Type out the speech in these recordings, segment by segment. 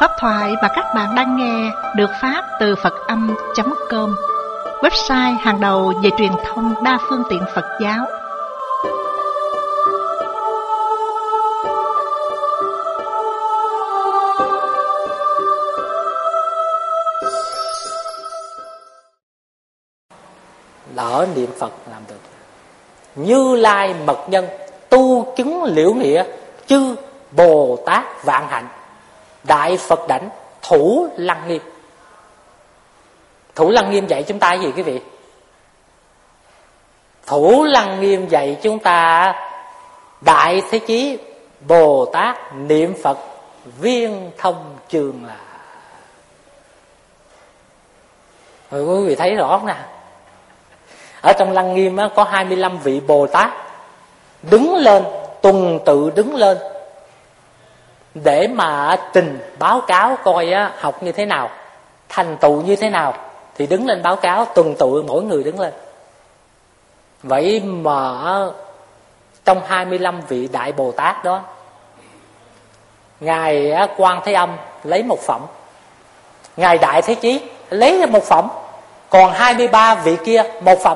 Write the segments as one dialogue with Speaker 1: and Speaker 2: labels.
Speaker 1: Pháp thoại mà các bạn đang nghe được phát từ Phật-âm.com, website hàng đầu về truyền thông đa phương tiện Phật giáo.
Speaker 2: Lỡ niệm Phật làm được. Như Lai mật nhân tu chứng liễu nghĩa, chư Bồ Tát vạn hạnh, Đại Phật đảnh thủ lăng nghiêm. Thủ lăng nghiêm dạy chúng ta cái gì quý vị? Thủ lăng nghiêm dạy chúng ta Đại Thế Chí Bồ Tát niệm Phật viên thông trường là. Rồi quý vị thấy rõ không nè? Ở trong lăng nghiêm có 25 vị Bồ Tát đứng lên, tuần tự đứng lên để mà trình báo cáo coi học như thế nào, thành tựu như thế nào, thì đứng lên báo cáo, tuần tự mỗi người đứng lên. Vậy mà trong 25 vị Đại Bồ Tát đó, Ngài Quan Thế Âm lấy một phẩm, Ngài Đại Thế Chí lấy một phẩm, còn 23 vị kia một phẩm.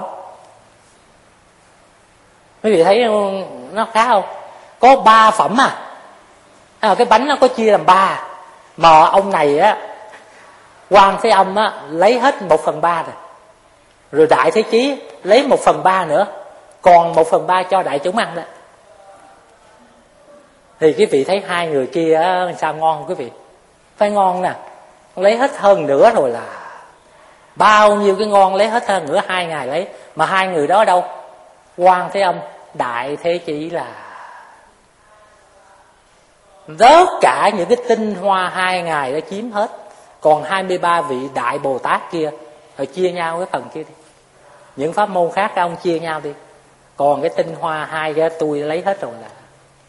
Speaker 2: Quý vị thấy nó khác không? Có 3 phẩm cái bánh nó có chia làm 3, mà ông này Quan Thế Âm lấy hết 1/3 rồi Đại Thế Chí lấy 1/3 nữa, còn 1/3 cho đại chúng ăn đó. Thì quý vị thấy hai người kia sao ngon không quý vị? Phải ngon nè, lấy hết hơn nữa rồi là bao nhiêu cái ngon lấy hết hơn nữa, 2 ngày lấy. Mà hai người đó đâu? Quan Thế Âm, Đại Thế Chí là tất cả những cái tinh hoa 2 ngày đã chiếm hết. Còn 23 vị Đại Bồ Tát kia rồi chia nhau cái phần kia đi. Những pháp môn khác các ông chia nhau đi. Còn cái tinh hoa 2 cái tôi lấy hết rồi là.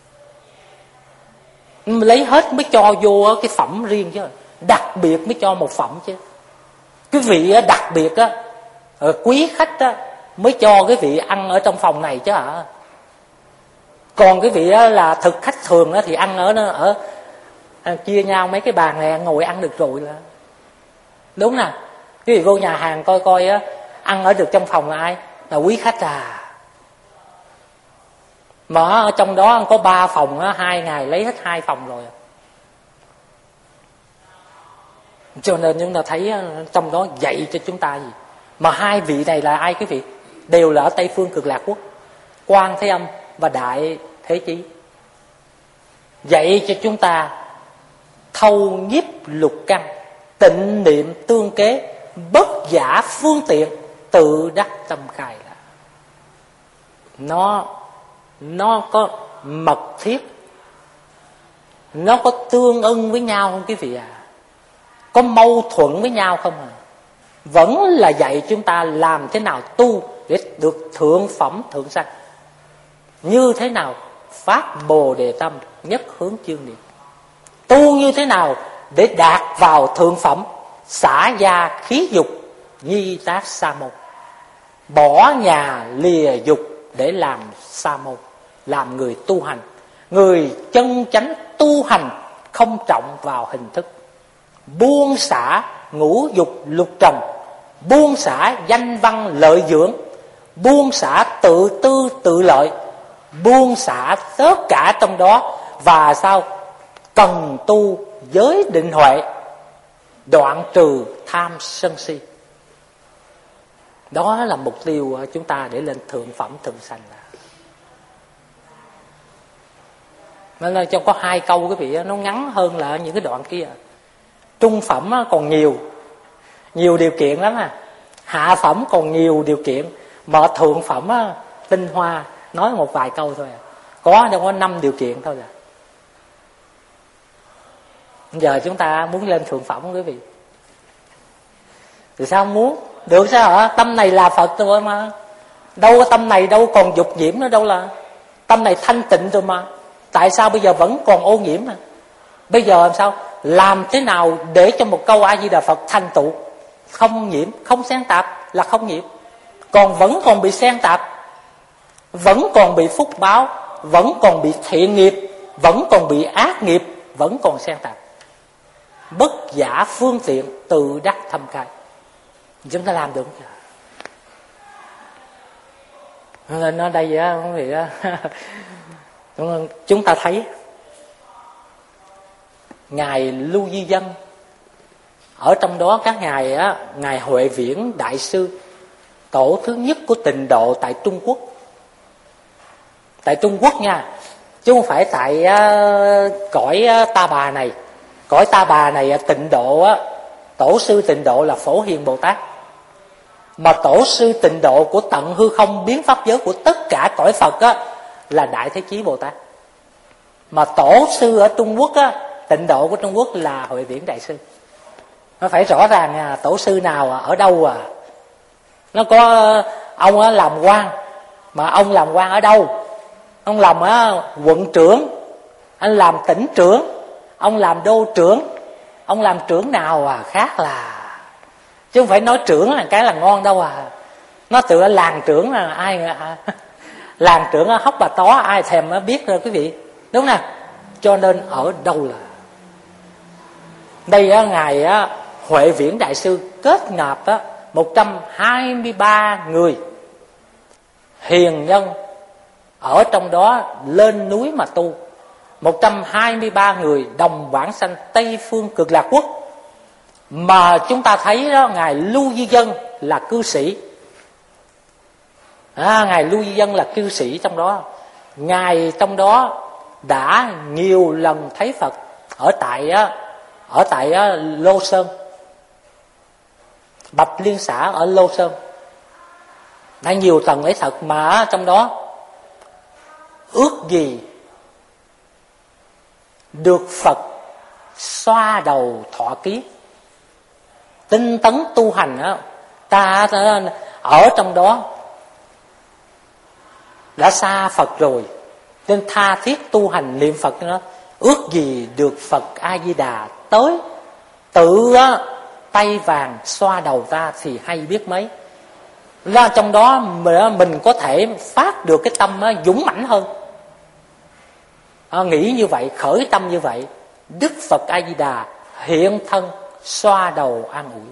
Speaker 2: Lấy hết mới cho vô cái phẩm riêng chứ. Đặc biệt mới cho một phẩm chứ. Cái vị đặc biệt quý khách mới cho cái vị ăn ở trong phòng này chứ hả? Còn cái vị là thực khách thường thì ăn ở chia nhau mấy cái bàn này ngồi ăn được rồi là đúng nè. Cái vị vô nhà hàng coi coi ăn ở được trong phòng là ai? Là quý khách Mà ở trong đó có 3 phòng 2 ngày lấy hết 2 phòng rồi. Cho nên chúng ta thấy trong đó dạy cho chúng ta gì? Mà 2 vị này là ai quý vị? Đều là ở Tây Phương Cực Lạc Quốc, Quan Thế Âm và Đại Thế Chí. Dạy cho chúng ta thâu nhiếp lục căn, tịnh niệm tương kế, bất giả phương tiện, tự đắc tâm khai là. Nó có mật thiết, nó có tương ưng với nhau không quý vị Có mâu thuẫn với nhau không Vẫn là dạy chúng ta làm thế nào tu để được thượng phẩm thượng sanh. Như thế nào phát Bồ Đề tâm, nhất hướng chương niệm. Tu như thế nào để đạt vào thượng phẩm, xả gia khí dục, nhi tác sa môn. Bỏ nhà lìa dục để làm sa môn, làm người tu hành. Người chân chánh tu hành không trọng vào hình thức. Buông xả ngũ dục lục trần, buông xả danh văn lợi dưỡng, buông xả tự tư tự lợi, buông xả tất cả trong đó. Và sao? Cần tu giới định huệ, đoạn trừ tham sân si. Đó là mục tiêu chúng ta để lên thượng phẩm thượng sanh. Nên là trong có 2 câu quý vị, nó ngắn hơn là những cái đoạn kia. Trung phẩm còn nhiều điều kiện lắm hạ phẩm còn nhiều điều kiện, mà thượng phẩm tinh hoa nói một vài câu thôi có 5 điều kiện thôi Giờ chúng ta muốn lên thượng phẩm quý vị, thì sao không muốn? Được sao hả? Tâm này là Phật rồi mà. Đâu có tâm này đâu còn dục nhiễm nữa đâu, là tâm này thanh tịnh rồi mà. Tại sao bây giờ vẫn còn ô nhiễm Bây giờ làm sao? Làm thế nào để cho một câu A Di Đà Phật thành tựu không nhiễm, không xen tạp là không nhiễm. Còn vẫn còn bị xen tạp, vẫn còn bị phúc báo, vẫn còn bị thiện nghiệp, vẫn còn bị ác nghiệp, vẫn còn xen tạp. bất giả phương tiện, tự đắc thâm khai. Chúng ta làm được không? Nên ở đây á, quý vị á, chúng ta thấy ngài Lưu Di Dân, ở trong đó các ngài á, ngài Huệ Viễn đại sư, tổ thứ nhất của tịnh độ tại Trung Quốc. Tại Trung Quốc nha, chứ không phải tại cõi Ta Bà này. Cõi Ta Bà này tịnh độ á, tổ sư tịnh độ là Phổ Hiền Bồ Tát. Mà tổ sư tịnh độ của tận hư không biến pháp giới của tất cả cõi Phật á, là Đại Thế Chí Bồ Tát. Mà tổ sư ở Trung Quốc á, tịnh độ của Trung Quốc là Huệ Viễn đại sư. Nó phải rõ ràng tổ sư nào ở đâu nó có ông làm quan, mà ông làm quan ở đâu? Ông làm quận trưởng, anh làm tỉnh trưởng, ông làm đô trưởng, ông làm trưởng nào khác là, chứ không phải nói trưởng là cái là ngon đâu nó tựa làng trưởng là ai làng trưởng Hóc Bà Tó ai thèm biết rồi quý vị, đúng nè. Cho nên ở đâu là đây ngài Huệ Viễn đại sư kết nạp 123 người hiền nhân ở trong đó lên núi mà tu. 123 người đồng vãng sanh Tây Phương Cực Lạc Quốc. Mà chúng ta thấy đó, ngài Lưu Di Dân là cư sĩ. Ngài Lưu Di Dân là cư sĩ trong đó. Ngài trong đó đã nhiều lần thấy Phật ở tại Lô Sơn, Bạch Liên xã ở Lô Sơn. Đã nhiều lần thấy Phật, mà trong đó ước gì được Phật xoa đầu thọ ký. Tinh tấn tu hành ta ở trong đó đã xa Phật rồi, nên tha thiết tu hành niệm Phật đó. Ước gì được Phật A Di Đà tới tự tay vàng xoa đầu ta thì hay biết mấy. Ra trong đó mình có thể phát được cái tâm dũng mãnh hơn. Nghĩ như vậy, khởi tâm như vậy, Đức Phật A Di Đà hiện thân xoa đầu an ủi.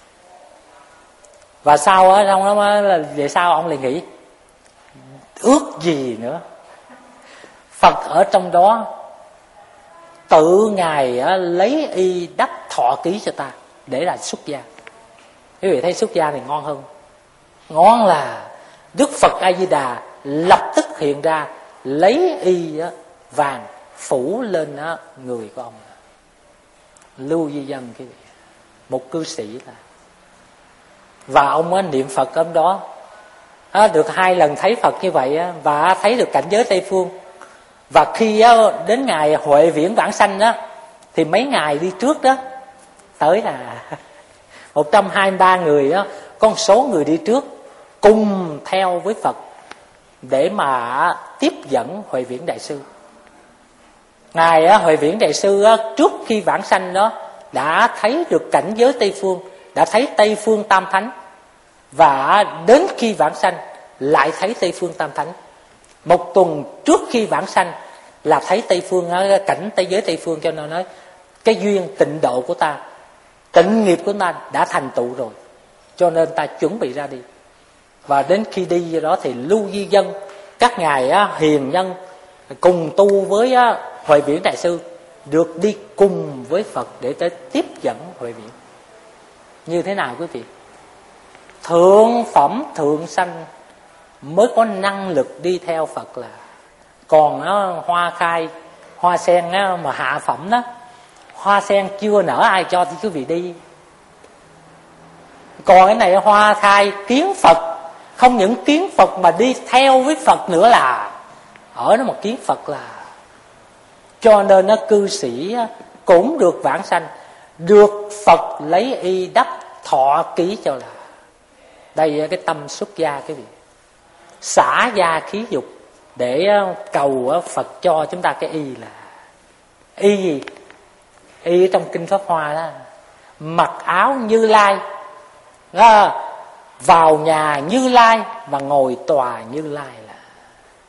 Speaker 2: Và sau trong đó là về sau ông lại nghĩ ước gì nữa. Phật ở trong đó tự ngài lấy y đắp thọ ký cho ta để là xuất gia. Quý vị thấy xuất gia thì ngon hơn. Ngon là Đức Phật A Di Đà lập tức hiện ra, lấy y vàng phủ lên người của ông. Lưu Di Dân quý vị, một cư sĩ ta. Và ông niệm Phật ở đó được 2 lần thấy Phật như vậy, và thấy được cảnh giới Tây Phương. Và khi đến ngày Huệ Viễn vãng sanh đó, thì mấy ngày đi trước đó tới là 123 người đó, có một số người đi trước cùng theo với Phật để mà tiếp dẫn Huệ Viễn đại sư. Ngài Huệ Viễn đại sư trước khi vãng sanh đó đã thấy được cảnh giới Tây Phương, đã thấy Tây Phương Tam Thánh, và đến khi vãng sanh lại thấy Tây Phương Tam Thánh. 1 tuần trước khi vãng sanh là thấy Tây Phương, cảnh Tây giới Tây Phương. Cho nên nói cái duyên tịnh độ của ta, tịnh nghiệp của ta đã thành tựu rồi, cho nên ta chuẩn bị ra đi. Và đến khi đi đó thì Lưu Di Dân, các ngài hiền nhân cùng tu với Huệ Viễn đại sư, được đi cùng với Phật để tới tiếp dẫn Huệ Viễn. Như thế nào quý vị? Thượng phẩm thượng sanh mới có năng lực đi theo Phật là. Còn hoa khai, hoa sen mà hạ phẩm đó, hoa sen chưa nở ai cho thì quý vị đi. Còn cái này hoa khai kiến Phật, không những kiến Phật mà đi theo với Phật nữa, là ở đó mà kiến Phật là. Cho nên cư sĩ cũng được vãng sanh, được Phật lấy y đắp thọ ký cho là. Đây cái tâm xuất gia quý vị, xả gia khí dục để cầu Phật cho chúng ta cái y là y gì? Y trong kinh Pháp Hoa đó, mặc áo Như Lai đó, vào nhà Như Lai và ngồi tòa Như Lai là.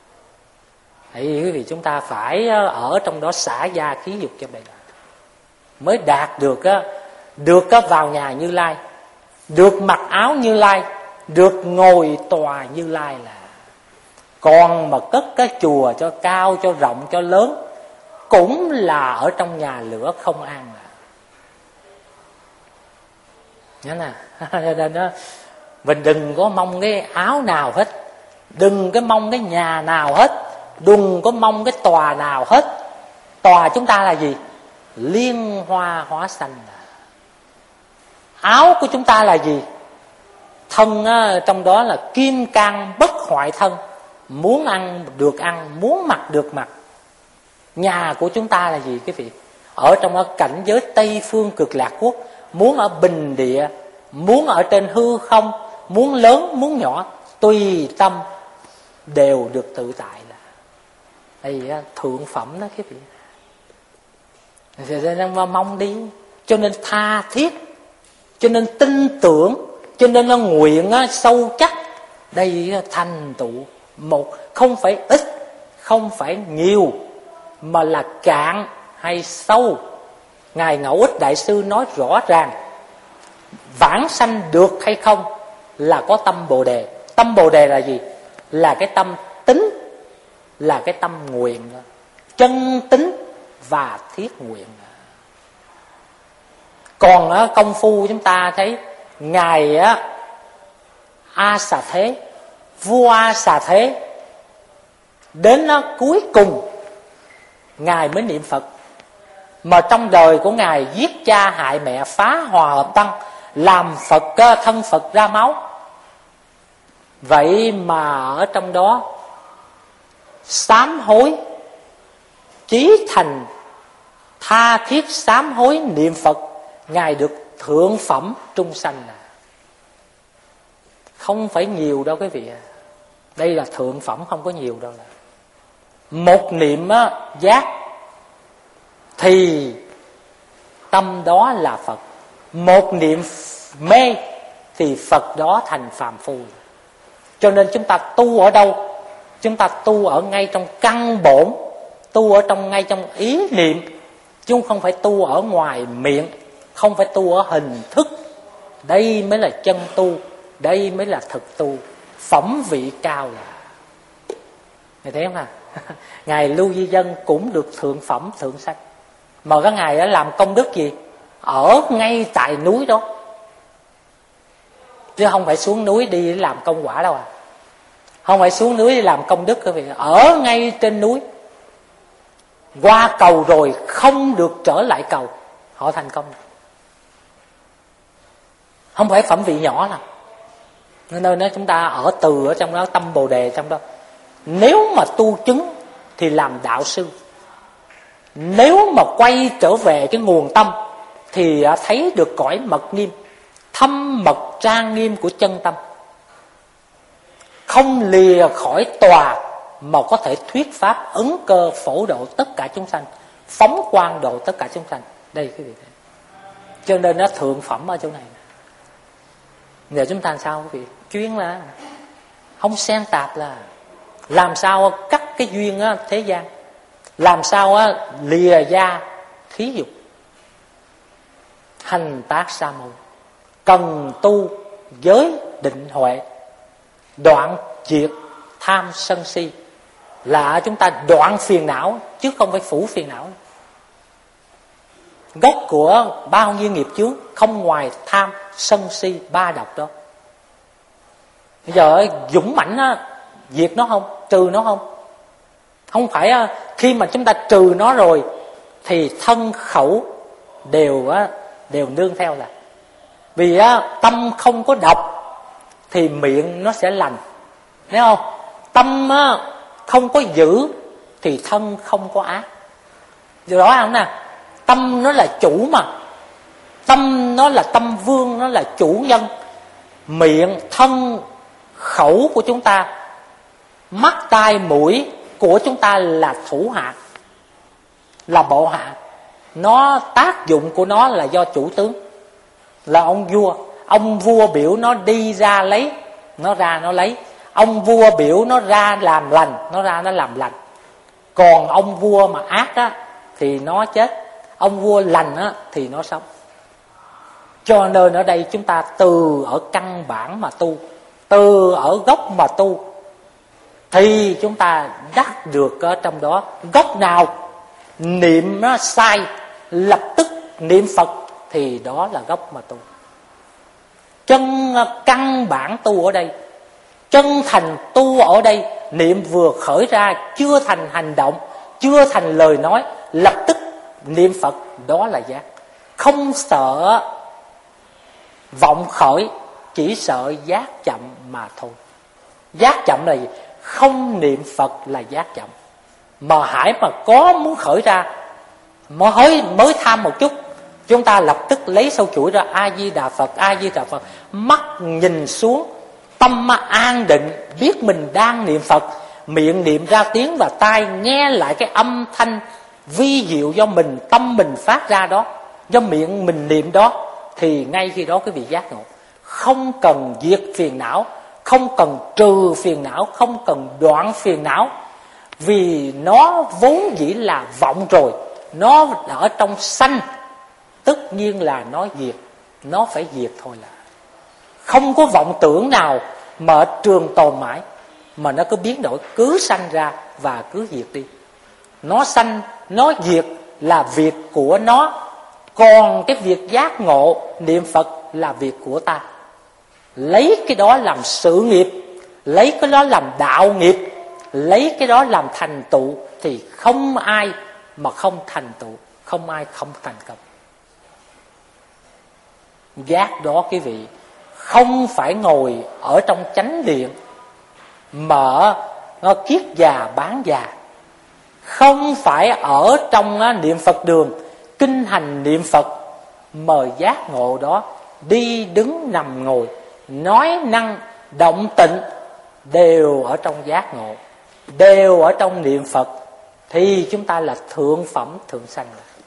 Speaker 2: Thì quý vị chúng ta phải ở trong đó xả gia khí dục cho bây giờ. mới đạt được vào nhà Như Lai, được mặc áo Như Lai, được ngồi tòa Như Lai là. Còn mà cất cái chùa cho cao, cho rộng, cho lớn cũng là ở trong nhà lửa không an à. Nhớ nè. Mình đừng có mong cái áo nào hết, đừng có mong cái nhà nào hết, đừng có mong cái tòa nào hết. Tòa chúng ta là gì? Liên hoa hóa xanh. Áo của chúng ta là gì? Thân trong đó là kim cang bất hoại thân, muốn ăn được ăn, muốn mặc được mặc. Nhà của chúng ta là gì quý vị? Ở trong cảnh giới Tây Phương Cực Lạc Quốc, muốn ở bình địa, muốn ở trên hư không, muốn lớn muốn nhỏ, tùy tâm đều được tự tại. Là đây thượng phẩm đó quý vị. Nên mong đi, cho nên tha thiết, cho nên tin tưởng, cho nên nó nguyện sâu chắc. Đây thành tựu một, không phải ít, không phải nhiều, mà là cạn hay sâu. Ngài Ngẫu Ích Đại Sư nói rõ ràng, vãng sanh được hay không là có tâm Bồ Đề. Tâm Bồ Đề là gì? Là cái tâm tính, là cái tâm nguyện, chân tính và thiết nguyện. Còn công phu chúng ta thấy Ngài A Xà Thế, vua A Xà Thế, đến cuối cùng Ngài mới niệm Phật. Mà trong đời của Ngài giết cha hại mẹ, phá hòa hợp tăng, làm Phật thân Phật ra máu. Vậy mà ở trong đó sám hối, chí thành tha thiết sám hối niệm Phật, Ngài được thượng phẩm trung sanh. Không phải nhiều đâu quý vị. Đây là thượng phẩm, không có nhiều đâu. Một niệm giác thì tâm đó là Phật, một niệm mê thì Phật đó thành phàm phu. Cho nên chúng ta tu ở đâu? Chúng ta tu ở ngay trong căn bổn, tu ở ngay trong ý niệm, chứ không phải tu ở ngoài miệng, không phải tu ở hình thức. Đây mới là chân tu, đây mới là thực tu, phẩm vị cao là. Ngài thấy không à? Ngài Lưu Di Dân cũng được thượng phẩm thượng sanh. Mà các ngài đã làm công đức gì? Ở ngay tại núi đó, chứ không phải xuống núi đi làm công quả đâu à. Không phải xuống núi đi làm công đức quý vị. Ở ngay trên núi, qua cầu rồi không được trở lại cầu, họ thành công. Không phải phẩm vị nhỏ nào. Nên đó chúng ta ở từ ở trong đó, tâm Bồ Đề trong đó. Nếu mà tu chứng thì làm đạo sư. Nếu mà quay trở về cái nguồn tâm thì thấy được cõi mật nghiêm, thâm mật trang nghiêm của chân tâm. Không lìa khỏi tòa mà có thể thuyết pháp ứng cơ phổ độ tất cả chúng sanh, phóng quang độ tất cả chúng sanh. Đây cái gì thế? Cho nên nó thượng phẩm ở chỗ này. Giờ chúng ta sao quý vị? Chuyên là không xen tạp, là làm sao cắt cái duyên thế gian, làm sao lìa gia thí dục, hành tác sa môn, cần tu giới định huệ, đoạn diệt tham sân si. Là chúng ta đoạn phiền não chứ không phải phủ phiền não. Gốc của bao nhiêu nghiệp chướng không ngoài tham sân si ba độc đó. Bây giờ dũng mãnh diệt nó không, trừ nó không. Không phải khi mà chúng ta trừ nó rồi thì thân khẩu đều nương theo. Là vì tâm không có độc thì miệng nó sẽ lành, thấy không? Tâm không có dữ thì thân không có ác. Điều đó không nè? Tâm nó là chủ mà, tâm nó là tâm vương, nó là chủ nhân. Miệng, thân, khẩu của chúng ta, mắt, tai, mũi của chúng ta là thủ hạ, là bộ hạ. Nó tác dụng của nó là do chủ tướng, là ông vua. Ông vua biểu nó đi ra lấy, nó ra nó lấy. Ông vua biểu nó ra làm lành, nó ra nó làm lành. Còn ông vua mà ác á thì nó chết. ông vua lành á, thì nó sống. Cho nên ở đây chúng ta từ ở căn bản mà tu, từ ở gốc mà tu, thì chúng ta đắc được ở trong đó. Gốc nào niệm nó sai, lập tức niệm Phật, thì đó là gốc mà tu. Chân căn bản tu ở đây, chân thành tu ở đây, niệm vừa khởi ra, chưa thành hành động, chưa thành lời nói, lập tức niệm Phật, đó là giác. Không sợ vọng khởi, chỉ sợ giác chậm mà thôi. Giác chậm là gì? Không niệm Phật là giác chậm. Mà hãy mà có muốn khởi ra, mới tham một chút, chúng ta lập tức lấy sâu chuỗi ra A Di Đà Phật, A Di Đà Phật. Mắt nhìn xuống, tâm an định, biết mình đang niệm Phật, miệng niệm ra tiếng và tai nghe lại cái âm thanh vi diệu do mình, tâm mình phát ra đó, do miệng mình niệm đó, thì ngay khi đó quý vị giác ngộ. Không cần diệt phiền não, không cần trừ phiền não, không cần đoạn phiền não, vì nó vốn dĩ là vọng rồi, nó ở trong sanh, tất nhiên là nó diệt, nó phải diệt thôi. Là không có vọng tưởng nào mà trường tồn mãi, mà nó cứ biến đổi, cứ sanh ra và cứ diệt đi. Nó sanh, nó diệt là việc của nó, còn cái việc giác ngộ niệm Phật là việc của ta. Lấy cái đó làm sự nghiệp, lấy cái đó làm đạo nghiệp, lấy cái đó làm thành tựu, thì không ai mà không thành tựu, không ai không thành công. Giác đó quý vị, không phải ngồi ở trong chánh điện mở kiết già bán già, không phải ở trong niệm Phật đường kinh hành niệm Phật, mời giác ngộ đó đi đứng nằm ngồi, nói năng động tịnh đều ở trong giác ngộ, đều ở trong niệm Phật, thì chúng ta là thượng phẩm thượng sanh.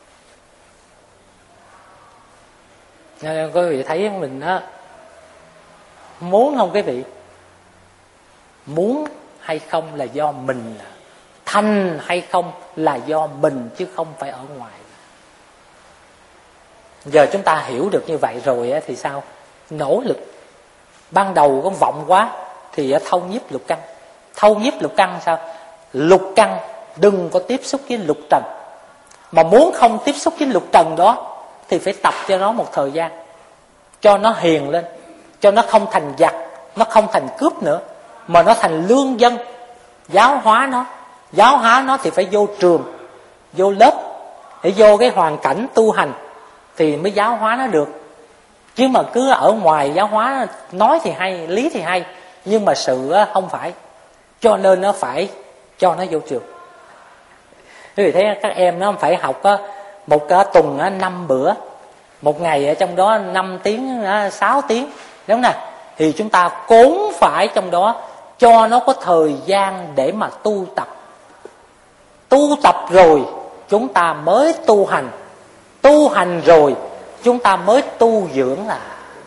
Speaker 2: Nên quý vị thấy mình á, muốn không quý vị? Muốn hay không là do mình, thành hay không là do mình, chứ không phải ở ngoài. Giờ chúng ta hiểu được như vậy rồi thì sao? Nỗ lực. Ban đầu có vọng quá thì thâu nhiếp lục căn. Thâu nhiếp lục căn sao? Lục căn đừng có tiếp xúc với lục trần. Mà muốn không tiếp xúc với lục trần đó thì phải tập cho nó một thời gian, cho nó hiền lên, cho nó không thành giặc, nó không thành cướp nữa, mà nó thành lương dân. Giáo hóa nó. Giáo hóa nó thì phải vô trường, vô lớp, để vô cái hoàn cảnh tu hành thì mới giáo hóa nó được. Chứ mà cứ ở ngoài giáo hóa, nói thì hay, lý thì hay, nhưng mà sự không phải. Cho nên nó phải cho nó vô trường. Quý vị thấy các em nó phải học một tuần 5 bữa, một ngày ở trong đó 5 tiếng 6 tiếng, đúng nè. Thì chúng ta cũng phải trong đó cho nó có thời gian để mà tu tập. Tu tập rồi chúng ta mới tu hành, tu hành rồi chúng ta mới tu dưỡng, là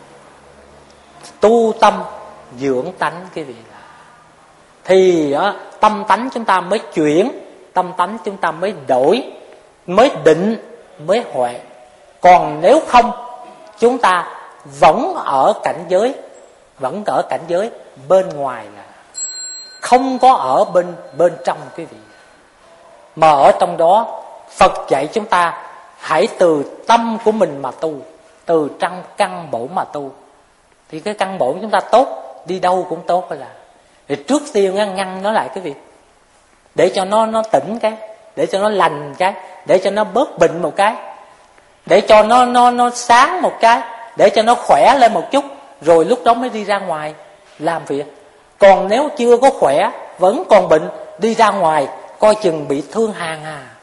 Speaker 2: tu tâm dưỡng tánh quý vị. Thì tâm tánh chúng ta mới chuyển, tâm tánh chúng ta mới đổi, mới định, mới huệ. Còn nếu không, chúng ta vẫn ở cảnh giới bên ngoài, là không có ở bên trong quý vị. Mà ở trong đó Phật dạy chúng ta hãy từ tâm của mình mà tu, từ trong căn bổn mà tu. Thì cái căn bổn chúng ta tốt, đi đâu cũng tốt là. Thì trước tiên ngăn nó lại quý vị, để cho nó tỉnh cái, để cho nó lành cái, để cho nó bớt bệnh một cái, để cho nó sáng một cái, để cho nó khỏe lên một chút, rồi lúc đó mới đi ra ngoài làm việc. Còn nếu chưa có khỏe, vẫn còn bệnh, đi ra ngoài coi chừng bị thương hàng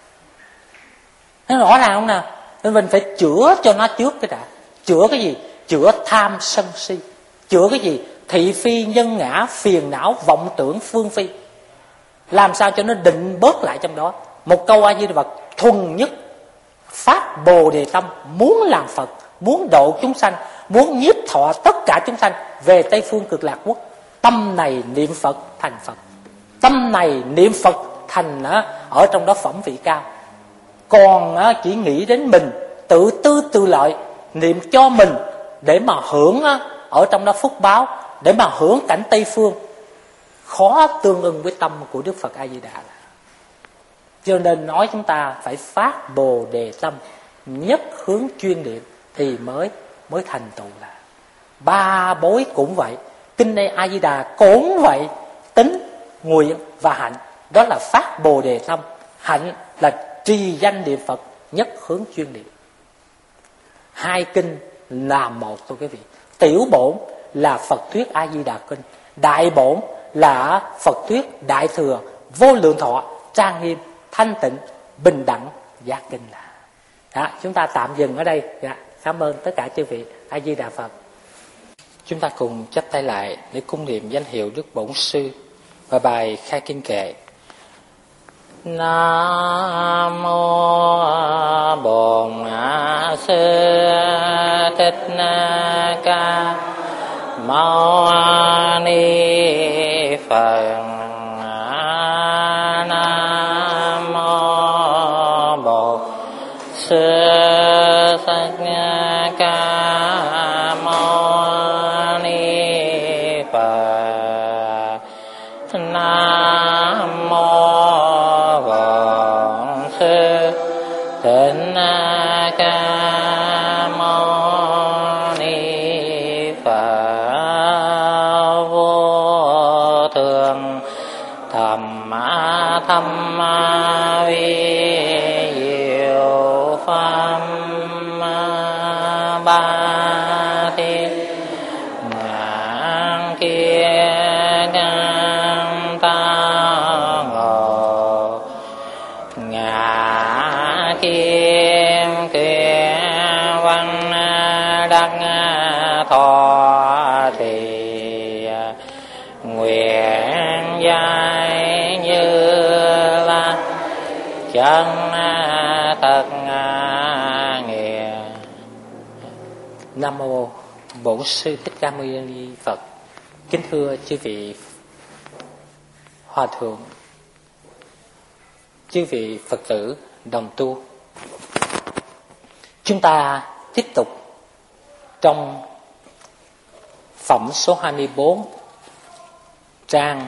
Speaker 2: Nó rõ ràng không nào? Nên mình phải chữa cho nó trước cái đã. Chữa cái gì? Chữa tham sân si. Chữa cái gì? Thị phi nhân ngã, phiền não, vọng tưởng, phương phi. Làm sao cho nó định bớt lại trong đó. Một câu A Di Đà Phật thuần nhất, phát Bồ Đề tâm, muốn làm Phật, muốn độ chúng sanh, muốn nhiếp thọ tất cả chúng sanh về Tây Phương Cực Lạc Quốc. Tâm này niệm Phật thành Phật, tâm này niệm Phật thành ở trong đó phẩm vị cao. còn chỉ nghĩ đến mình, tự tư tự lợi, niệm cho mình để mà hưởng ở trong đó phúc báo, để mà hưởng cảnh Tây Phương, khó tương ưng với tâm của Đức Phật A Di Đà. Cho nên nói chúng ta phải phát Bồ Đề tâm, nhất hướng chuyên niệm thì mới thành tựu. Là ba bối cũng vậy, kinh này A Di Đà cũng vậy, tính, nguyện và hạnh, đó là phát Bồ Đề tâm. Hạnh là trì danh niệm Phật, nhất hướng chuyên niệm. Hai kinh là một thôi quý vị. Tiểu bổn là Phật thuyết A Di Đà kinh, đại bổn là Phật thuyết Đại Thừa Vô Lượng Thọ trang nghiêm thanh tịnh bình đẳng giác kinh. Là chúng ta tạm dừng ở đây. Cảm ơn tất cả chư vị. A Di Đà Phật. Chúng ta cùng chắp tay lại để cung niệm danh hiệu Đức Bổn Sư và bài khai kinh kệ. Nam mô Bổn Sư Thích Ca Mâu Ni Phật. Nam mô Bổn Sư Thích Ca Mâu Ni Phật. Nam mô Bổn Sư Thích Ca Mâu Ni Phật. Vô thượng thầm vi diệu pháp ba thi ngàn kia ngàn ta ngộ ngã kim kia văn đắc thọ thì nguyện giải như là chân thật nghĩa. Nam mô Bổn Sư Thích Ca Mâu Ni Phật. Kính thưa chư vị hòa thượng, chư vị Phật tử đồng tu, chúng ta tiếp tục trong phẩm số 24, trang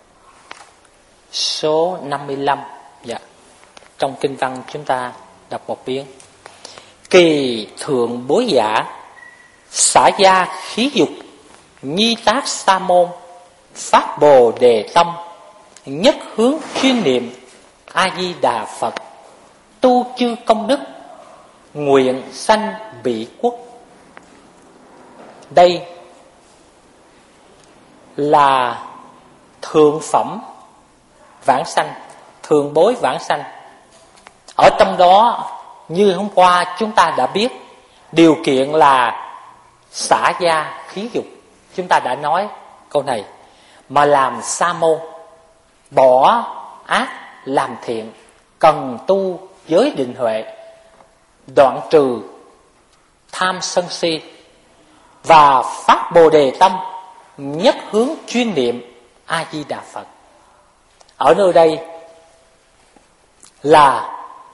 Speaker 2: số 55. Trong kinh văn chúng ta đọc một biến. Kỳ thượng bối giả, xả gia khí dục, nhi tác sa môn, phát Bồ Đề tâm, nhất hướng chuyên niệm A Di Đà Phật, tu chư công đức, nguyện sanh bị quốc. Đây là thượng phẩm vãng sanh, thượng bối vãng sanh. Ở trong đó như hôm qua chúng ta đã biết, điều kiện là xả gia khí dục. Chúng ta đã nói câu này. Mà làm sa môn, bỏ ác làm thiện, cần tu giới định huệ, đoạn trừ tham sân si, và phát Bồ Đề tâm, nhất hướng chuyên niệm A Di Đà Phật. Ở nơi đây là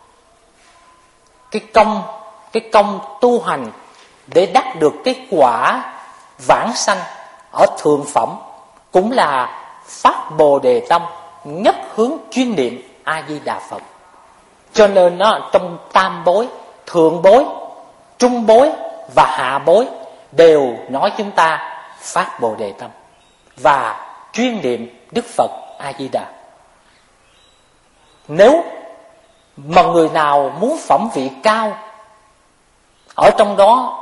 Speaker 2: cái công tu hành để đắc được cái quả vãng sanh ở thượng phẩm, cũng là phát Bồ Đề tâm, nhất hướng chuyên niệm A Di Đà Phật. Cho nên trong tam bối, thượng bối, trung bối và hạ bối đều nói chúng ta phát Bồ Đề tâm và chuyên niệm Đức Phật A Di Đà. Nếu mà người nào muốn phẩm vị cao, ở trong đó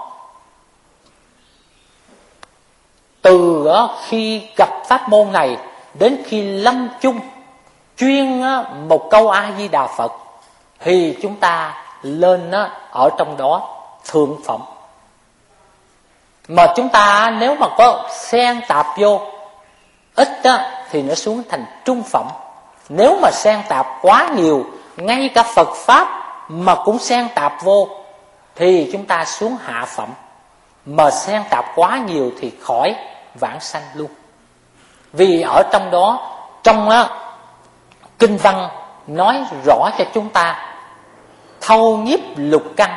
Speaker 2: từ khi gặp pháp môn này đến khi lâm chung chuyên một câu A Di Đà Phật, thì chúng ta lên ở trong đó thượng phẩm. Mà chúng ta nếu mà có xen tạp vô ít thì nó xuống thành trung phẩm. Nếu mà xen tạp quá nhiều, ngay cả Phật Pháp mà cũng xen tạp vô, thì chúng ta xuống hạ phẩm. Mà xen tạp quá nhiều thì khỏi vãng sanh luôn. Vì ở trong đó, trong kinh văn nói rõ cho chúng ta thâu nhiếp lục căn,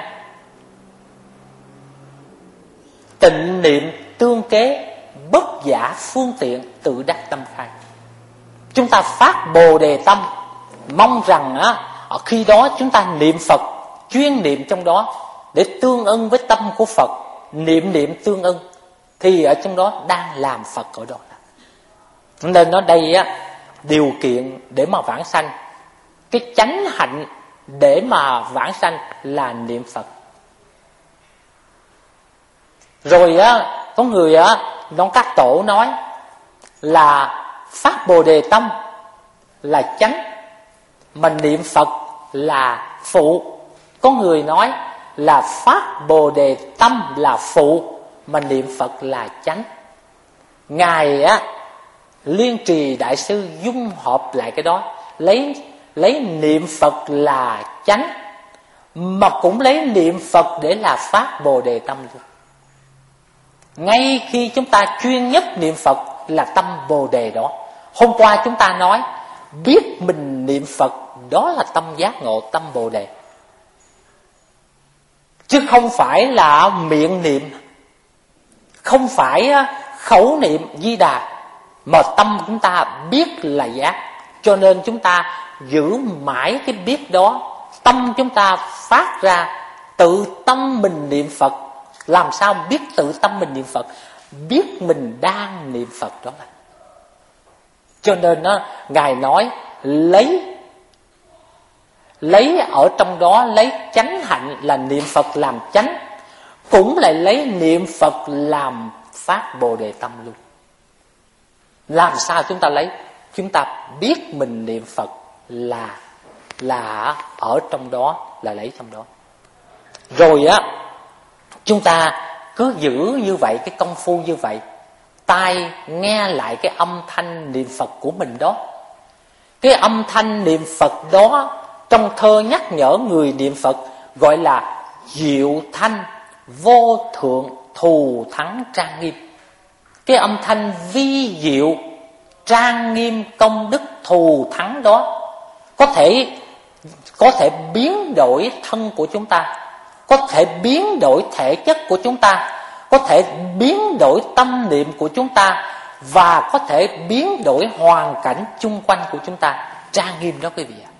Speaker 2: tịnh niệm tương kế, bất giả phương tiện, tự đắc tâm khai. Chúng ta phát Bồ Đề tâm, mong rằng ở khi đó chúng ta niệm Phật, chuyên niệm trong đó để tương ưng với tâm của Phật, niệm tương ưng, thì ở trong đó đang làm Phật ở đó. Nên nó đây điều kiện để mà vãng sanh, cái chánh hạnh để mà vãng sanh là niệm Phật. Rồi có người Đông Các Tổ nói là phát Bồ Đề tâm là chánh, mà niệm Phật là phụ. Có người nói là phát Bồ Đề tâm là phụ, mà niệm Phật là chánh. Ngài Liên Trì Đại Sư dung hợp lại cái đó, lấy niệm Phật là chánh, mà cũng lấy niệm Phật để là phát Bồ Đề tâm luôn. Ngay khi chúng ta chuyên nhất niệm Phật là tâm Bồ Đề đó. Hôm qua chúng ta nói biết mình niệm Phật, đó là tâm giác ngộ, tâm Bồ Đề, chứ không phải là miệng niệm, không phải khẩu niệm Di Đà, mà tâm chúng ta biết là giác. Cho nên chúng ta giữ mãi cái biết đó. Tâm chúng ta phát ra tự tâm mình niệm Phật. Làm sao biết tự tâm mình niệm Phật? Biết mình đang niệm Phật đó là. Cho nên Ngài nói lấy ở trong đó, lấy chánh hạnh là niệm Phật làm chánh, cũng lại lấy niệm Phật làm phát Bồ Đề tâm luôn. Làm sao chúng ta lấy? Chúng ta biết mình niệm Phật là ở trong đó, là lấy trong đó. Rồi chúng ta cứ giữ như vậy, cái công phu như vậy, tai nghe lại cái âm thanh niệm Phật của mình đó. Cái âm thanh niệm Phật đó trong thơ nhắc nhở người niệm Phật gọi là diệu thanh vô thượng thù thắng trang nghiêm. Cái âm thanh vi diệu trang nghiêm công đức thù thắng đó có thể biến đổi thân của chúng ta, có thể biến đổi thể chất của chúng ta, có thể biến đổi tâm niệm của chúng ta, và có thể biến đổi hoàn cảnh chung quanh của chúng ta. Trang nghiêm đó quý vị ạ.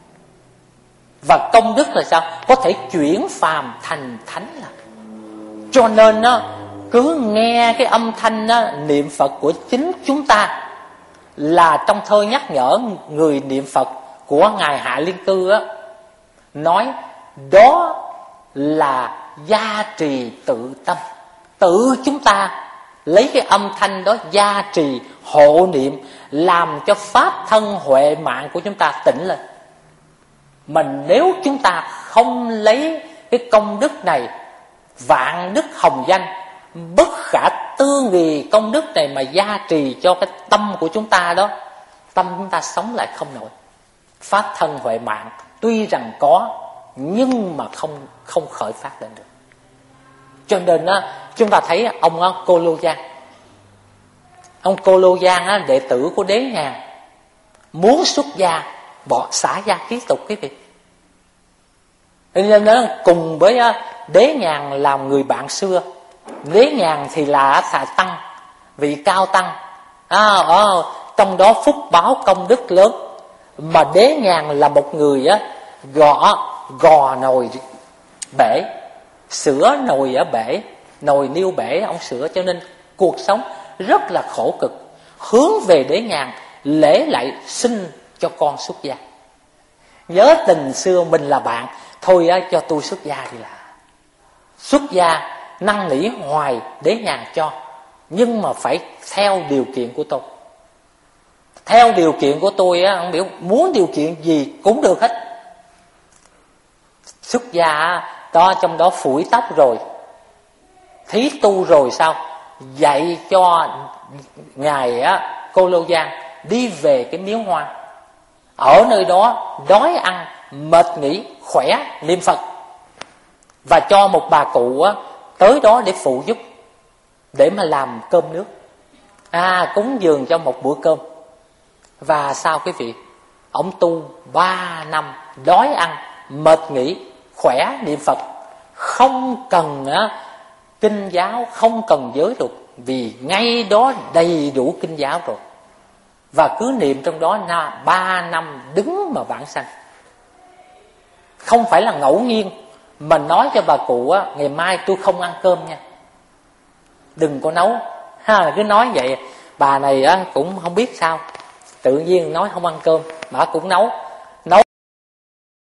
Speaker 2: Và công đức là sao? Có thể chuyển phàm thành thánh là. Cho nên cứ nghe cái âm thanh niệm Phật của chính chúng ta, là trong thơ nhắc nhở người niệm Phật của Ngài Hạ Liên Cư nói đó là gia trì tự tâm. Tự chúng ta lấy cái âm thanh đó gia trì hộ niệm, làm cho pháp thân huệ mạng của chúng ta tỉnh lên. Mà nếu chúng ta không lấy cái công đức này, vạn đức hồng danh, bất khả tư nghì công đức này mà gia trì cho cái tâm của chúng ta đó, tâm chúng ta sống lại không nổi. Pháp thân huệ mạng tuy rằng có, nhưng mà không khởi phát lên được. Cho nên chúng ta thấy ông Cô Lô Giang. Ông Cô Lô Giang đệ tử của Đế Nhàn, muốn xuất gia, bỏ xả gia ký tục quý vị. Nên nó cùng với Đế Nhàn làm người bạn xưa. Đế Nhàn thì là tăng, vị cao tăng, trong đó phúc báo công đức lớn. Mà Đế Nhàn là một người gò nồi bể, sửa nồi ở bể, nồi niêu bể ông sửa, cho nên cuộc sống rất là khổ cực. Hướng về Đế Nhàn lễ lại xin cho con xuất gia. Nhớ tình xưa mình là bạn, thôi cho tôi xuất gia đi là. Xuất gia năn nỉ hoài Đế Nhàn cho, nhưng mà phải theo điều kiện của tôi. Theo điều kiện của tôi ông biểu muốn điều kiện gì cũng được hết. Xuất gia đó, trong đó phủi tóc rồi, thí tu rồi sao, dạy cho ngài Cô Lô Giang đi về cái miếu hoang. Ở nơi đó đói ăn, mệt nghỉ, khỏe niệm Phật. Và cho một bà cụ tới đó để phụ giúp, để mà làm cơm nước, cúng dường cho một bữa cơm. Và sao quý vị? Ông tu 3 năm, đói ăn, mệt nghỉ, khỏe niệm Phật, không cần kinh giáo, không cần giới luật, vì ngay đó đầy đủ kinh giáo rồi. Và cứ niệm trong đó 3 năm đứng mà vãng sanh. Không phải là ngẫu nhiên. Mình nói cho bà cụ ngày mai tôi không ăn cơm nha, đừng có nấu ha, cứ nói vậy. Bà này cũng không biết sao, tự nhiên nói không ăn cơm, bà cũng nấu.